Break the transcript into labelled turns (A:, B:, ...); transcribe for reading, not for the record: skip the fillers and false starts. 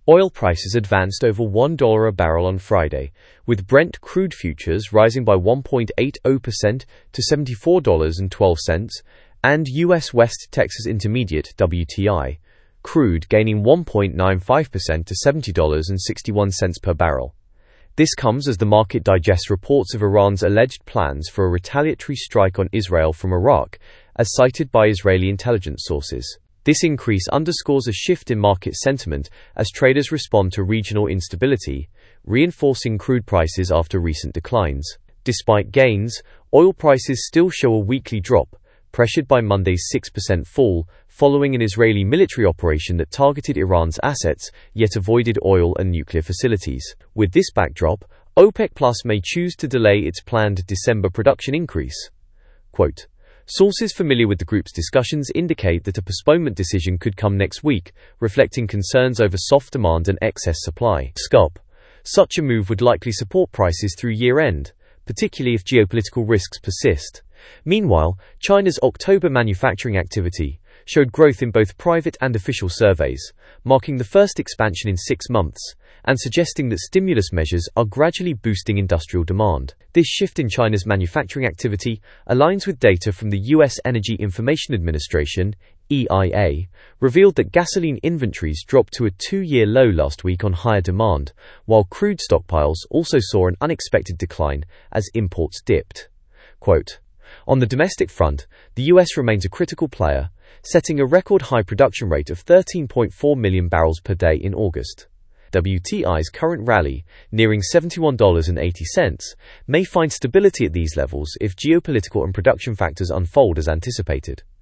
A: Oil prices advanced over $1 a barrel on Friday, with Brent crude futures rising by 1.80% to $74.12, and U.S. West Texas Intermediate (WTI) crude gaining 1.95% to $70.61 per barrel. This comes as the market digests reports of Iran's alleged plans for a retaliatory strike on Israel from Iraq, as cited by Israeli intelligence sources. This increase underscores a shift in market sentiment as traders respond to regional instability, reinforcing crude prices after recent declines. Despite gains, oil prices still show a weekly drop, pressured by Monday's 6% fall, following an Israeli military operation that targeted Iran's assets, yet avoided oil and nuclear facilities. With this backdrop, OPEC Plus may choose to delay its planned December production increase. Quote, sources familiar with the group's discussions indicate that a postponement decision could come next week, reflecting concerns over soft demand and excess supply. Scope. Such a move would likely support prices through year-end, particularly if geopolitical risks persist. Meanwhile, China's October manufacturing activity showed growth in both private and official surveys, marking the first expansion in 6 months, and suggesting that stimulus measures are gradually boosting industrial demand. This shift in China's manufacturing activity aligns with data from the U.S. Energy Information Administration, EIA, revealed that gasoline inventories dropped to a 2-year low last week on higher demand, while crude stockpiles also saw an unexpected decline as imports dipped. Quote, on the domestic front, the U.S. remains a critical player, setting a record high production rate of 13.4 million barrels per day in August. WTI's current rally, nearing $71.80, may find stability at these levels if geopolitical and production factors unfold as anticipated.